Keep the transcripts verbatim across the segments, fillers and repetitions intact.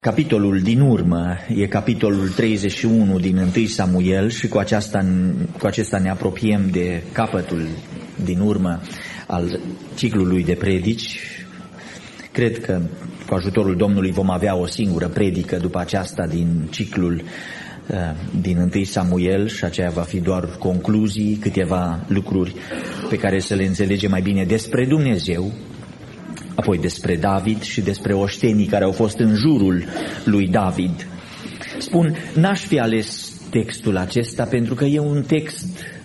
Capitolul din urmă e capitolul treizeci și unu din întâi Samuel și cu, aceasta, cu acesta ne apropiem de capătul din urmă al ciclului de predici. Cred că cu ajutorul Domnului vom avea o singură predică după aceasta din ciclul uh, din întâi Samuel și aceea va fi doar concluzii, câteva lucruri pe care să le înțelegem mai bine despre Dumnezeu, apoi despre David și despre oștenii care au fost în jurul lui David. Spun, n-aș fi ales textul acesta pentru că e un text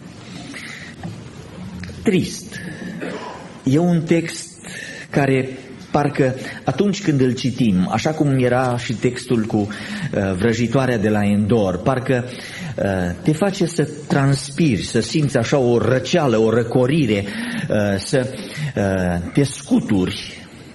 trist. E un text care parcă atunci când îl citim, așa cum era și textul cu uh, vrăjitoarea de la Endor, parcă uh, te face să transpiri, să simți așa o răceală, o răcorire, uh, să uh, te scuturi.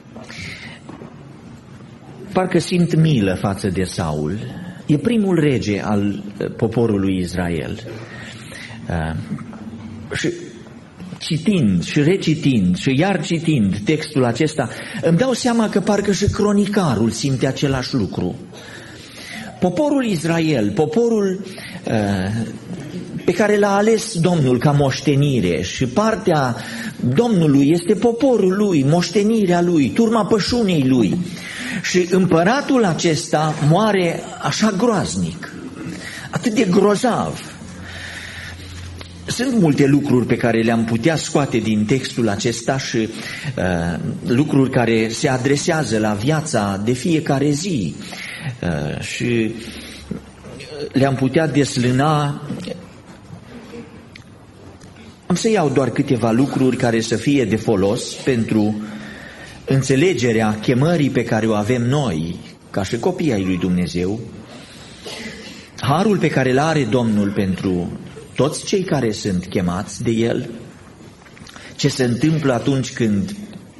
Parcă simt milă față de Saul. E primul rege al poporului Israel. Uh, și citind și recitind și iar citind textul acesta, îmi dau seama că parcă și cronicarul simte același lucru. Poporul Israel, poporul uh, pe care l-a ales Domnul ca moștenire și partea Domnului este poporul lui, moștenirea lui, turma pășunii lui. Și împăratul acesta moare așa groaznic, atât de grozav. Sunt multe lucruri pe care le-am putea scoate din textul acesta și uh, lucruri care se adresează la viața de fiecare zi uh, și le-am putea deslâna. Am să iau doar câteva lucruri care să fie de folos pentru înțelegerea chemării pe care o avem noi, ca și copii ai lui Dumnezeu, harul pe care îl are Domnul pentru toți cei care sunt chemați de El, ce se întâmplă atunci când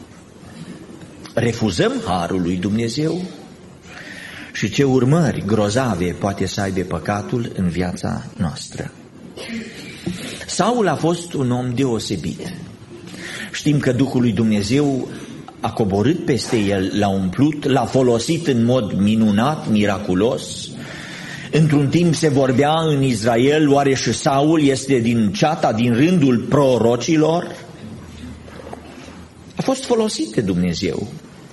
refuzăm harul lui Dumnezeu și ce urmări grozave poate să aibă păcatul în viața noastră. Saul a fost un om deosebit. Știm că Duhul lui Dumnezeu a coborât peste el, l-a umplut, l-a folosit în mod minunat, miraculos. Într-un timp se vorbea în Israel, oare și Saul este din ceata, din rândul prorocilor? A fost folosit de Dumnezeu.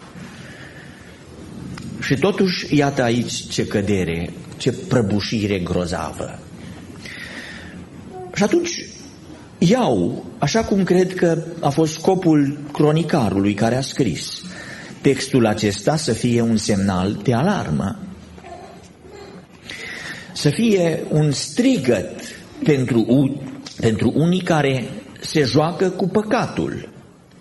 Și totuși, iată aici ce cădere, ce prăbușire grozavă. Și atunci iau, așa cum cred că a fost scopul cronicarului care a scris textul acesta, să fie un semnal de alarmă, să fie un strigăt pentru, pentru unii care se joacă cu păcatul.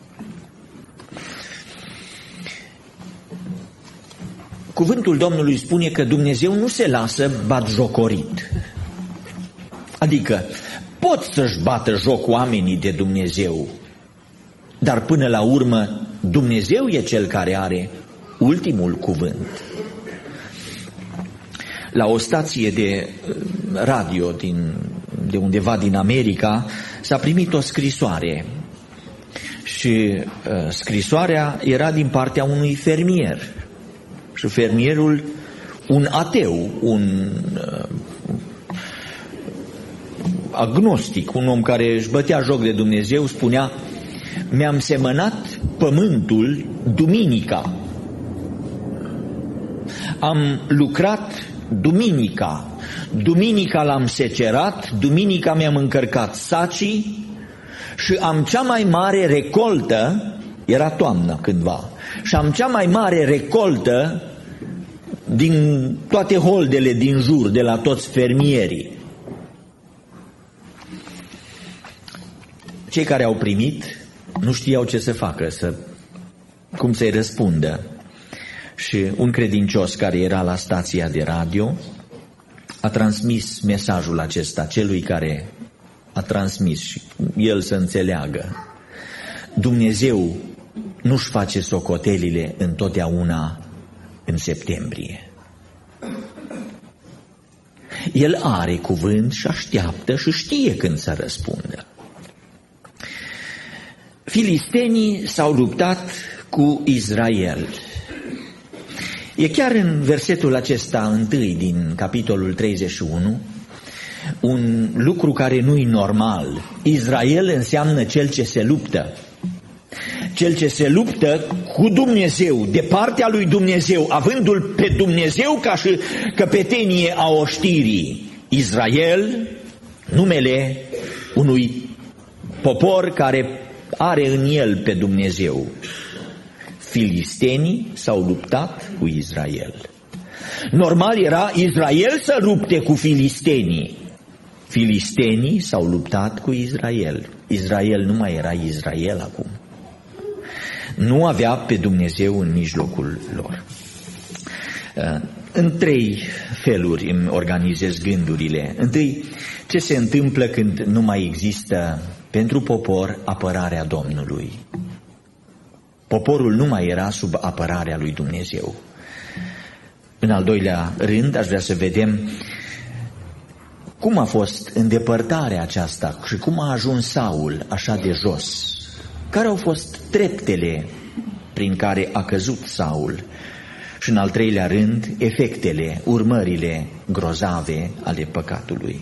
Cuvântul Domnului spune că Dumnezeu nu se lasă batjocorit. Adică pot să-și bată joc oamenii de Dumnezeu, dar până la urmă Dumnezeu e Cel care are ultimul cuvânt. La o stație de radio din, de undeva din America s-a primit o scrisoare și uh, scrisoarea era din partea unui fermier și fermierul un ateu, un uh, agnostic, un om care își bătea joc de Dumnezeu, spunea: mi-am semănat pământul duminica, am lucrat duminica, duminica l-am secerat, duminica mi-am încărcat sacii și am cea mai mare recoltă, era toamnă cândva, și am cea mai mare recoltă din toate holdele din jur, de la toți fermierii. Cei care au primit nu știau ce să facă, să, cum să-i răspundă. Și un credincios care era la stația de radio a transmis mesajul acesta celui care a transmis și el să înțeleagă. Dumnezeu nu-și face socotelile întotdeauna în septembrie. El are cuvânt și așteaptă și știe când să răspundă. Filistenii s-au luptat cu Israel. E chiar în versetul acesta întâi din capitolul treizeci și unu, un lucru care nu-i normal. Israel înseamnă cel ce se luptă. Cel ce se luptă cu Dumnezeu, de partea lui Dumnezeu, avându-l pe Dumnezeu ca și căpetenie a oștirii. Israel, numele unui popor care are în el pe Dumnezeu. Filistenii s-au luptat cu Israel. Normal era Israel să lupte cu filistenii. Filistenii s-au luptat cu Israel. Israel nu mai era Israel acum. Nu avea pe Dumnezeu în mijlocul lor. În trei feluri îmi organizez gândurile. Întâi, ce se întâmplă când nu mai există pentru popor apărarea Domnului? Poporul nu mai era sub apărarea lui Dumnezeu. În al doilea rând, aș vrea să vedem cum a fost îndepărtarea aceasta și cum a ajuns Saul așa de jos. Care au fost treptele prin care a căzut Saul? Și în al treilea rând, efectele, urmările grozave ale păcatului.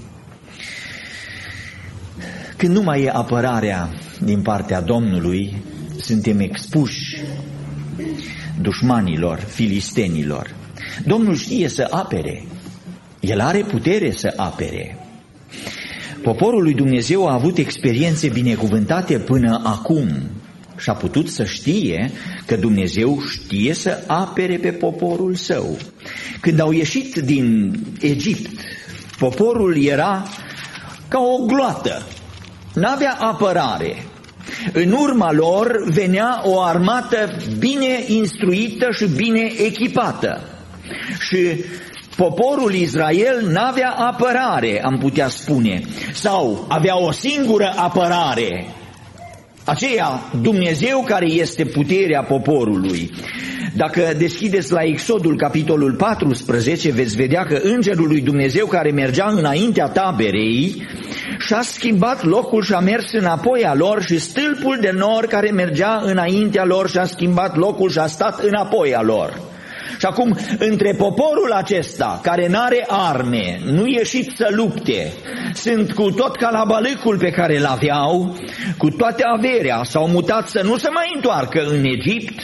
Când nu mai e apărarea din partea Domnului, suntem expuși dușmanilor, filistenilor. Domnul știe să apere. El are putere să apere. Poporul lui Dumnezeu a avut experiențe binecuvântate până acum și a putut să știe că Dumnezeu știe să apere pe poporul său. Când au ieșit din Egipt, poporul era ca o gloată, n-avea apărare. În urma lor venea o armată bine instruită și bine echipată. Și poporul Israel n-avea apărare, am putea spune, sau avea o singură apărare, aceea Dumnezeu care este puterea poporului. Dacă deschideți la Exodul capitolul paisprezece, veți vedea că îngerul lui Dumnezeu care mergea înaintea taberei și-a schimbat locul și a mers înapoi a lor, și stâlpul de nor care mergea înaintea lor și-a schimbat locul și a stat înapoi a lor. Și acum, între poporul acesta, care n-are arme, nu ieșit să lupte, sunt cu tot calabalâcul pe care l-aveau, cu toate averea, s-au mutat să nu se mai întoarcă în Egipt,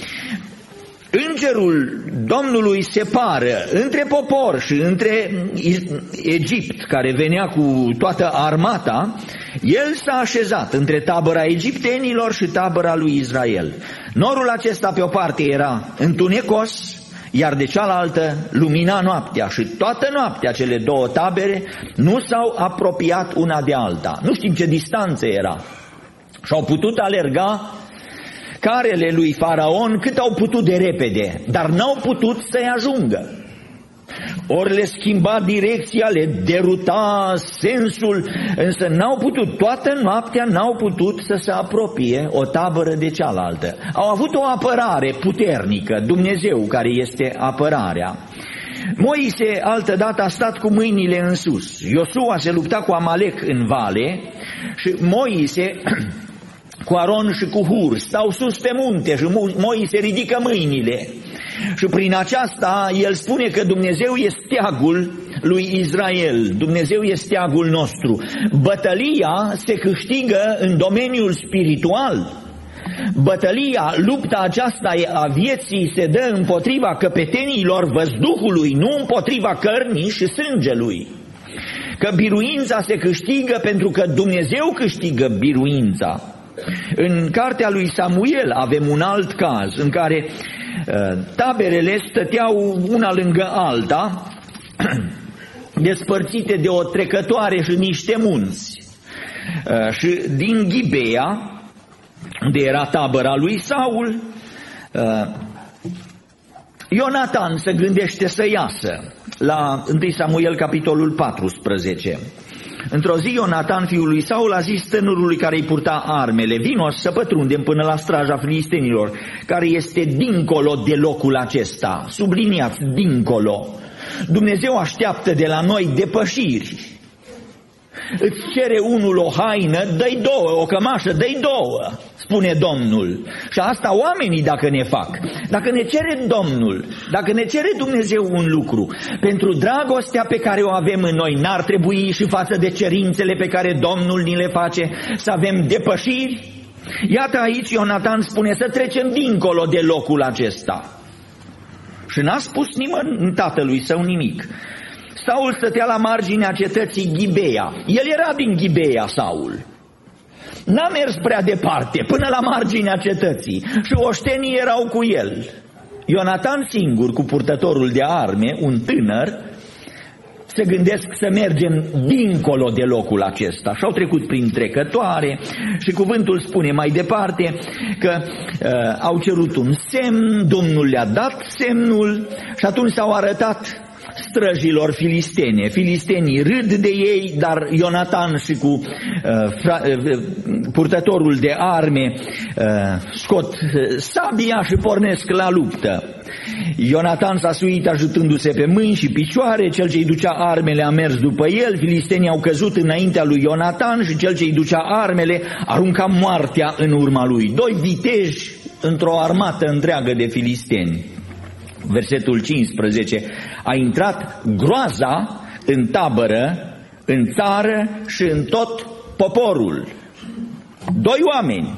îngerul Domnului separă între popor și între Egipt, care venea cu toată armata. El s-a așezat între tabăra egiptenilor și tabăra lui Israel. Norul acesta pe o parte era întunecos, iar de cealaltă lumina noaptea, și toată noaptea cele două tabere nu s-au apropiat una de alta. Nu știm ce distanță era. Și au putut alerga carele lui Faraon cât au putut de repede, dar n-au putut să-i ajungă. Ori le schimba direcția, le deruta sensul, însă n-au putut, toată noaptea n-au putut să se apropie o tabără de cealaltă. Au avut o apărare puternică, Dumnezeu care este apărarea. Moise altădată a stat cu mâinile în sus. Iosua se lupta cu Amalek în vale și Moise cu Aron și cu Hur stau sus pe munte și Moise ridică mâinile. Și prin aceasta el spune că Dumnezeu este steagul lui Israel, Dumnezeu este steagul nostru. Bătălia se câștigă în domeniul spiritual. Bătălia, lupta aceasta a vieții se dă împotriva căpeteniilor văzduhului, nu împotriva cărnii și sângelui. Că biruința se câștigă pentru că Dumnezeu câștigă biruința. În cartea lui Samuel avem un alt caz în care taberele stăteau una lângă alta, despărțite de o trecătoare și niște munți. Și din Ghibea, unde era tabăra lui Saul, Ionatan se gândește să iasă. La întâi Samuel capitolul paisprezece. Într-o zi Ionatan, fiul lui Saul, a zis tânărului care îi purta armele: vino să pătrundem până la straja filistenilor, care este dincolo de locul acesta. Subliniați, dincolo. Dumnezeu așteaptă de la noi depășiri. Îți cere unul o haină, dă-i două, o cămașă, dă-i două. spune Domnul. Și asta oamenii dacă ne fac. Dacă ne cere Domnul, dacă ne cere Dumnezeu un lucru, pentru dragostea pe care o avem în noi, n-ar trebui și față de cerințele pe care Domnul ni le face să avem depășiri? Iată aici Ionatan spune să trecem dincolo de locul acesta. Și n-a spus nimeni tatălui său nimic. Saul stătea la marginea cetății Ghibeia. El era din Ghibeia, Saul. N-a mers prea departe, până la marginea cetății. Și oștenii erau cu el. Ionatan singur, cu purtătorul de arme, un tânăr, se gândesc să mergem dincolo de locul acesta. Și au trecut prin trecătoare și cuvântul spune mai departe că uh, au cerut un semn, Domnul le-a dat semnul și atunci s-au arătat străjilor filistene. Filistenii râd de ei, dar Ionatan și cu uh, fra, uh, purtătorul de arme uh, scot uh, sabia și pornesc la luptă. Ionatan s-a suit ajutându-se pe mâini și picioare, cel ce-i ducea armele a mers după el, filistenii au căzut înaintea lui Ionatan și cel ce-i ducea armele arunca moartea în urma lui. Doi viteji într-o armată întreagă de filisteni. Versetul cincisprezece. A intrat groaza în tabără, în țară și în tot poporul. Doi oameni.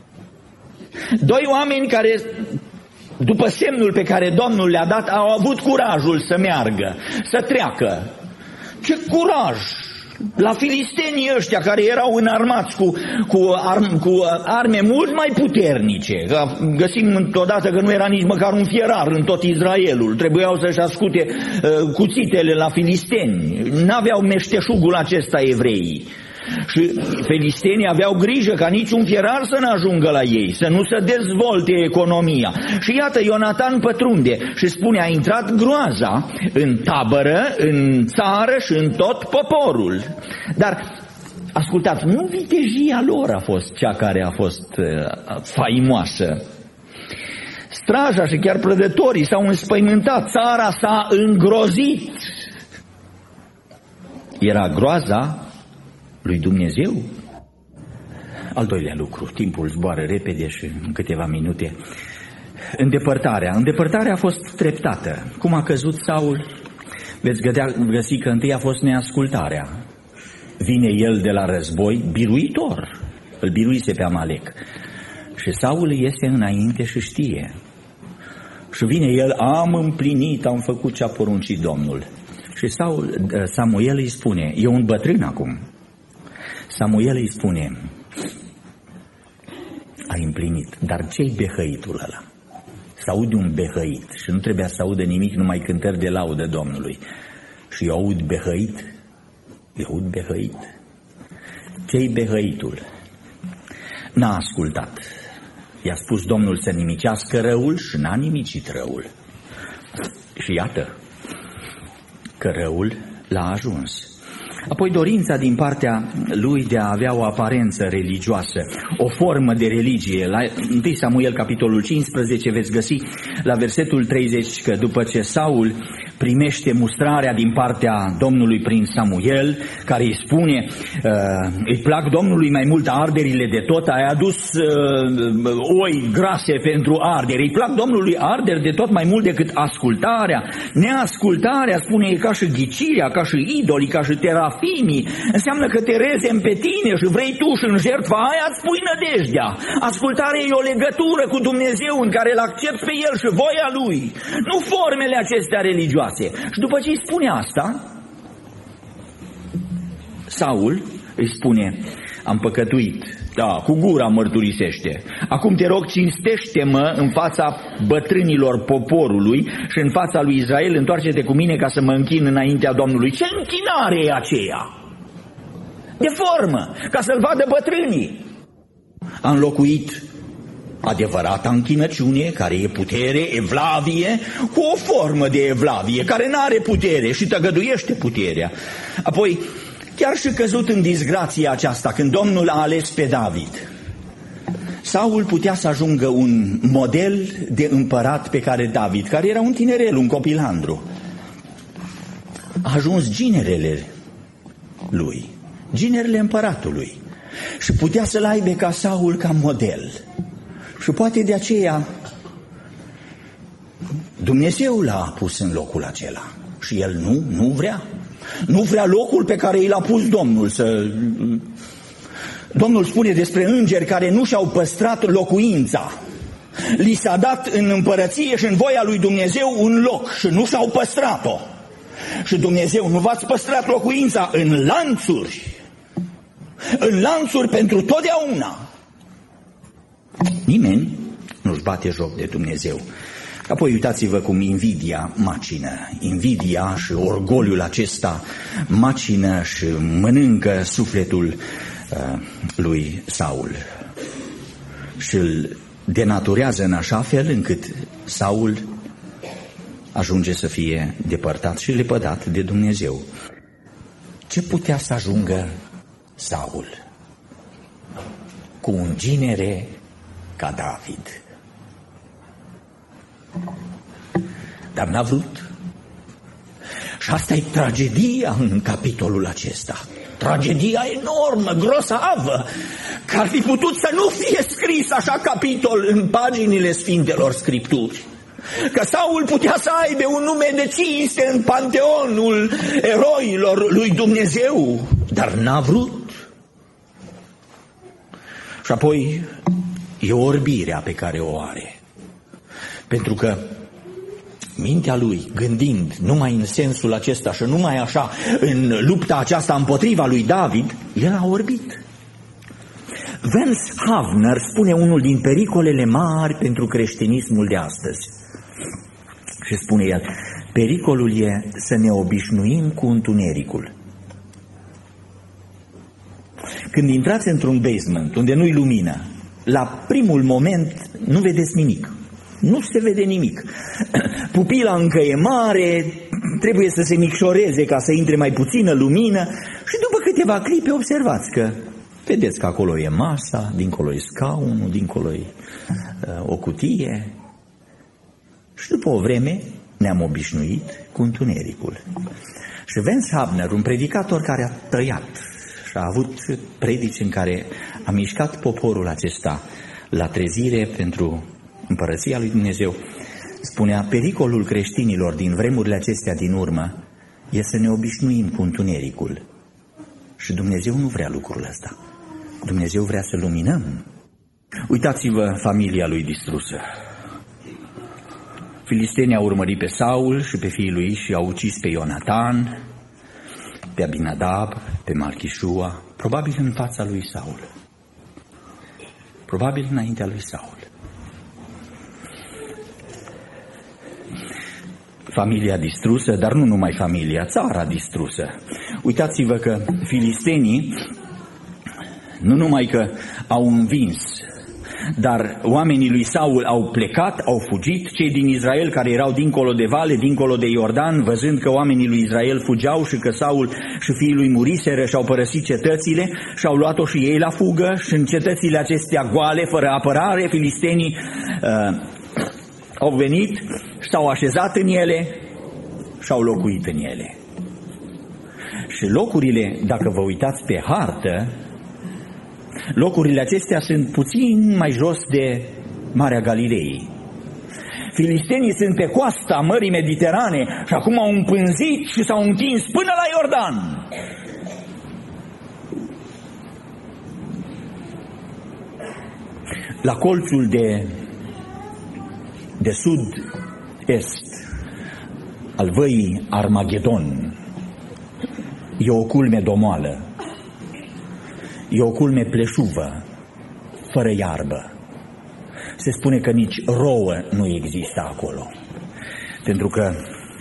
Doi oameni care, după semnul pe care Domnul le-a dat, au avut curajul să meargă, să treacă. Ce curaj! La filistenii ăștia care erau înarmați cu, cu, arm, cu arme mult mai puternice. Găsim întotdeauna că nu era nici măcar un fierar în tot Israelul. Trebuiau să-și ascute uh, cuțitele la filisteni. N-aveau meșteșugul acesta evreii. Și filistenii aveau grijă ca niciun fierar să n-ajungă la ei, să nu se dezvolte economia. Și iată, Ionatan pătrunde și spune, a intrat groaza în tabără, în țară și în tot poporul. Dar, ascultați, nu vitejia lor a fost cea care a fost uh, faimoasă. Straja și chiar prădătorii s-au înspăimântat, țara s-a îngrozit. Era groaza lui Dumnezeu. Al doilea lucru, timpul zboară repede și în câteva minute. Îndepărtarea. Îndepărtarea a fost treptată. Cum a căzut Saul? Veți găsi că întâi a fost neascultarea. Vine el de la război biruitor. Îl biruise pe Amalek. Și Saul iese înainte și știe. Și vine el, am împlinit, am făcut ce a poruncit Domnul. Și Saul, Samuel îi spune, e un bătrân acum. Samuel îi spune, ai împlinit, dar ce-i behăitul ăla? Să aude un behăit și nu trebuia să audă nimic, numai cântări de laudă Domnului. Și eu aud behăit, eu aud behăit. Ce-i behăitul? N-a ascultat. I-a spus Domnul să nimicească răul și n-a nimicit răul. Și iată că răul l-a ajuns. Apoi dorința din partea lui de a avea o aparență religioasă, o formă de religie. La întâi Samuel, capitolul cincisprezece, veți găsi la versetul treizeci că după ce Saul primește mustrarea din partea Domnului prin Samuel, care îi spune, uh, îi plac Domnului mai mult arderile de tot, ai adus uh, oi grase pentru arderi, îi plac Domnului arderi de tot mai mult decât ascultarea. Neascultarea, spune, e ca și ghicirea, ca și idolii, ca și terafimii. Înseamnă că te rezem pe tine și vrei tu și în jertfa aia îți pui nădejdea. Ascultarea e o legătură cu Dumnezeu în care îl accepți pe El și voia Lui, nu formele acestea religioase. Și după ce îi spune asta, Saul îi spune, am păcătuit, da, cu gura mărturisește. Acum te rog, cinstește-mă în fața bătrânilor poporului și în fața lui Israel, întoarce-te cu mine ca să mă închin înaintea Domnului. Ce închinare e aceea? De formă, ca să-l vadă bătrânii. A înlocuit adevărata închinăciune, care e putere, evlavie, cu o formă de evlavie, care n-are putere și tăgăduiește puterea. Apoi, chiar și căzut în disgrația aceasta, când Domnul a ales pe David, Saul putea să ajungă un model de împărat pe care David, care era un tinerel, un copilandru, a ajuns ginerele lui, ginerele împăratului. și putea să-l aibă ca Saul ca model. Și poate de aceea Dumnezeu l-a pus în locul acela și el nu, nu vrea. Nu vrea locul pe care i l-a pus Domnul. Să... Domnul spune despre îngeri care nu și-au păstrat locuința. Li s-a dat în împărăție și în voia lui Dumnezeu un loc și nu și-au păstrat-o. Și Dumnezeu, nu v-ați păstrat locuința în lanțuri, în lanțuri pentru totdeauna. Nimeni nu-și bate joc de Dumnezeu. Apoi uitați-vă cum invidia macină, invidia și orgoliul acesta macină și mănâncă sufletul uh, lui Saul și îl denaturează în așa fel încât Saul ajunge să fie depărtat și lepădat de Dumnezeu. Ce putea să ajungă Saul? Cu un ginere ca David. Dar n-a vrut. Și asta e tragedia în capitolul acesta. Tragedia enormă, grosavă, că ar fi putut să nu fie scris așa capitol în paginile Sfintelor Scripturi. Că Saul putea să aibă un nume de cinste în panteonul eroilor lui Dumnezeu, dar n-a vrut. Și apoi e orbirea pe care o are. Pentru că mintea lui, gândind numai în sensul acesta și numai așa, în lupta aceasta împotriva lui David, el a orbit. Vance Havner spune unul din pericolele mari pentru creștinismul de astăzi. Și spune el, pericolul e să ne obișnuim cu întunericul. Când intrați într-un basement unde nu-i lumină, la primul moment nu vedeți nimic. Nu se vede nimic. Pupila încă e mare, trebuie să se micșoreze ca să intre mai puțină lumină și după câteva clipe observați că vedeți că acolo e masa, dincolo e scaunul, dincolo e uh, o cutie. Și după o vreme ne-am obișnuit cu întunericul. Și Vance Havner, un predicator care a tăiat și a avut predici în care a mișcat poporul acesta la trezire pentru Împărăția lui Dumnezeu, spunea, pericolul creștinilor din vremurile acestea din urmă e să ne obișnuim cu întunericul. Și Dumnezeu nu vrea lucrul ăsta. Dumnezeu vrea să luminăm. Uitați-vă familia lui distrusă. Filistenii au urmărit pe Saul și pe fiii lui și au ucis pe Ionatan, pe Abinadab, pe Malchișua, probabil în fața lui Saul. Probabil înaintea lui Saul. Familia distrusă, dar nu numai familia, țara distrusă. Uitați-vă că filistenii nu numai că au învins, dar oamenii lui Saul au plecat, au fugit, cei din Israel care erau dincolo de vale, dincolo de Iordan, văzând că oamenii lui Israel fugeau și că Saul și fiii lui muriseră și au părăsit cetățile și au luat-o și ei la fugă și în cetățile acestea goale, fără apărare, filistenii uh, au venit, s-au așezat în ele și au locuit în ele. Și locurile, dacă vă uitați pe hartă, locurile acestea sunt puțin mai jos de Marea Galilei. Filistenii sunt pe coasta Mării Mediterane și acum au împânzit și s-au întins până la Iordan. La colțul de, de sud-est al văii Armagedon e o culme domoală, e o culme pleșuvă, fără iarbă. Se spune că nici rouă nu există acolo, pentru că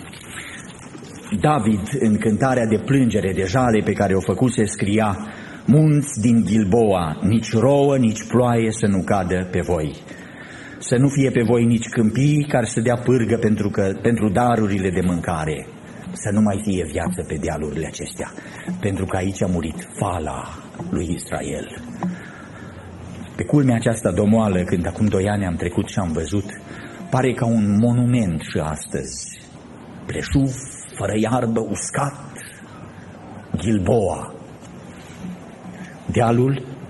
David, în cântarea de plângere, de jale pe care o făcuse, scria: munți din Gilboa, nici rouă, nici ploaie să nu cadă pe voi. Să nu fie pe voi nici câmpii care să dea pârgă pentru, că, pentru darurile de mâncare. Să nu mai fie viață pe dealurile acestea, pentru că aici a murit fala lui Israel. Pe culmea aceasta domoală, când acum doi ani am trecut și am văzut, pare ca un monument și astăzi. Pleșuv, fără iarbă, uscat, Gilboa. Dealul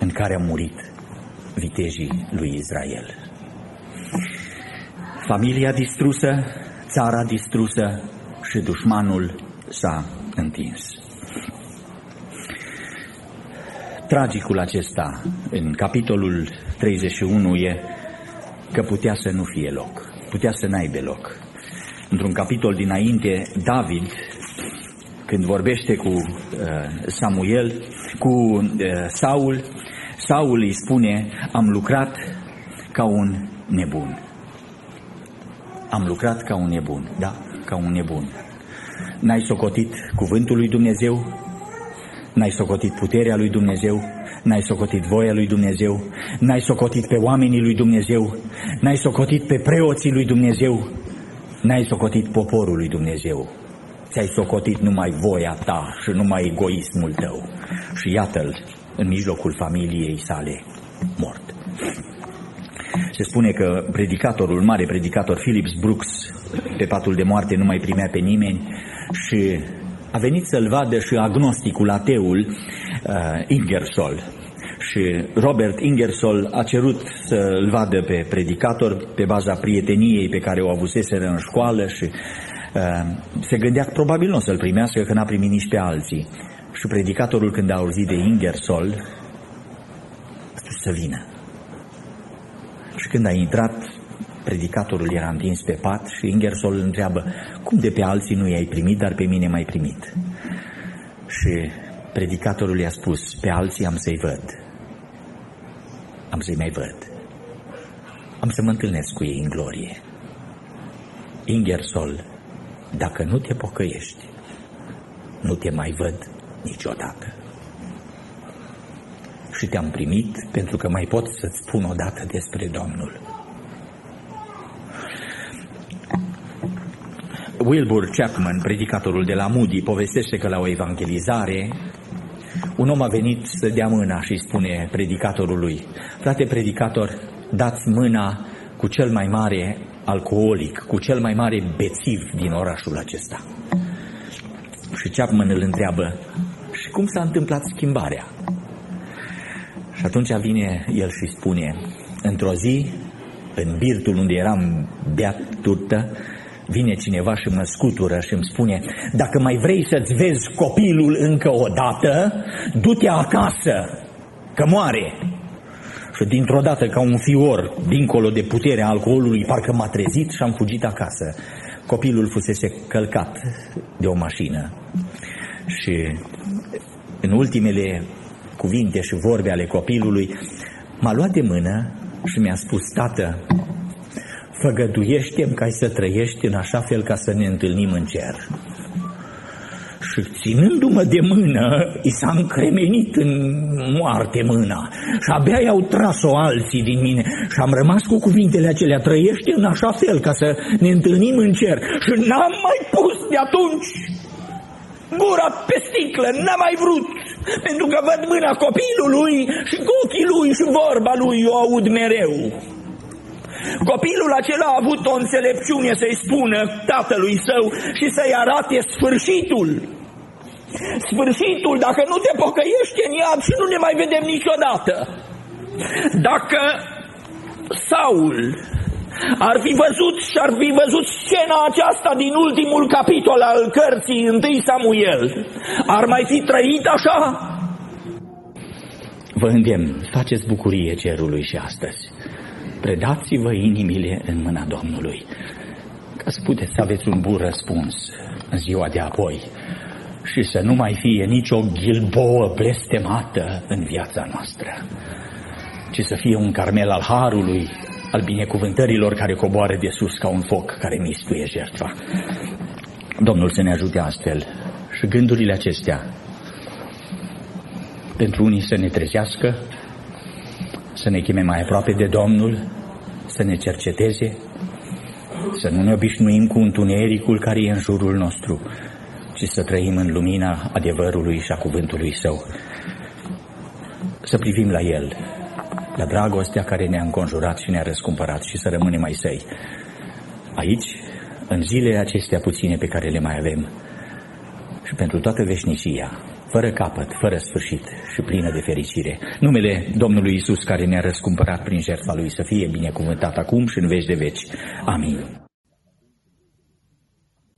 în care au murit vitejii lui Israel. Familia distrusă, țara distrusă și dușmanul s-a întins. Tragicul acesta, în capitolul treizeci și unu, e că putea să nu fie loc, putea să n-aibă loc. Într-un capitol dinainte, David, când vorbește cu uh, Samuel, cu uh, Saul, Saul îi spune: am lucrat ca un nebun. Am lucrat ca un nebun, da, ca un nebun. N-ai socotit cuvântul lui Dumnezeu, n-ai socotit puterea lui Dumnezeu, n-ai socotit voia lui Dumnezeu, n-ai socotit pe oamenii lui Dumnezeu, n-ai socotit pe preoții lui Dumnezeu, n-ai socotit poporul lui Dumnezeu. Ți-ai socotit numai voia ta și numai egoismul tău. Și iată-l în mijlocul familiei sale mort. Se spune că predicatorul, mare predicator Phillips Brooks, pe patul de moarte nu mai primea pe nimeni și a venit să-l vadă și agnosticul, ateul uh, Ingersoll. Și Robert Ingersoll a cerut să-l vadă pe predicator pe baza prieteniei pe care o avuseseră în școală și uh, se gândea că probabil nu o să-l primească, că n-a primit nici pe alții. Și predicatorul, când a auzit de Ingersoll, a spus să vină. Și când a intrat, predicatorul era întins pe pat și Ingersoll îl întreabă: cum de pe alții nu i-ai primit, dar pe mine m-ai primit? Și predicatorul i-a spus: pe alții am să-i văd, am să-i mai văd, am să mă întâlnesc cu ei în glorie. Ingersoll, dacă nu te pocăiești, nu te mai văd niciodată. Și te-am primit pentru că mai pot să-ți spun odată despre Domnul. Wilbur Chapman, predicatorul de la Moody, povestește că la o evangelizare un om a venit să dea mâna și îi spune predicatorului: frate predicator, dați mâna cu cel mai mare alcoolic, cu cel mai mare bețiv din orașul acesta. Și Chapman îl întreabă: și cum s-a întâmplat schimbarea? Și atunci vine el și spune: într-o zi, în birtul unde eram beat turtă, vine cineva și mă scutură și îmi spune: dacă mai vrei să-ți vezi copilul încă o dată, du-te acasă, că moare. Și dintr-o dată, ca un fior, dincolo de puterea alcoolului, parcă m-a trezit și am fugit acasă. Copilul fusese călcat de o mașină și în ultimele cuvinte și vorbe ale copilului m-a luat de mână și mi-a spus: tată, făgăduiește-mi ca să trăiești în așa fel ca să ne întâlnim în cer. Și ținându-mă de mână, i s-a încremenit în moarte mâna și abia i-au tras-o alții din mine și am rămas cu cuvintele acelea: trăiește în așa fel ca să ne întâlnim în cer. Și n-am mai pus de atunci gura pe sticlă, n-am mai vrut, pentru că văd mâna copilului și cu ochii lui și vorba lui o aud mereu. Copilul acela a avut o înțelepciune să-i spună tatălui său și să-i arate sfârșitul. Sfârșitul, dacă nu te pocăiești în iad și nu ne mai vedem niciodată. Dacă Saul ar fi văzut și ar fi văzut scena aceasta din ultimul capitol al cărții întâi Samuel, ar mai fi trăit așa? Vă îndemn, faceți bucurie cerului și astăzi. Predați-vă inimile în mâna Domnului, ca să puteți să aveți un bun răspuns în ziua de apoi și să nu mai fie nicio ghilboă blestemată în viața noastră, ci să fie un carmel al harului, al binecuvântărilor care coboară de sus ca un foc care mistuie jertfa. Domnul să ne ajute astfel și gândurile acestea pentru unii să ne trezească, să ne cheme mai aproape de Domnul, să ne cerceteze, să nu ne obișnuim cu întunericul care e în jurul nostru, ci să trăim în lumina adevărului și a cuvântului Său. Să privim la El, la dragostea care ne-a înconjurat și ne-a răscumpărat și să rămânem ai Săi. Aici, în zilele acestea puține pe care le mai avem și pentru toată veșnicia, fără capăt, fără sfârșit și plină de fericire. Numele Domnului Iisus, care ne-a răscumpărat prin jertfa Lui, să fie binecuvântat acum și în veci de veci. Amin.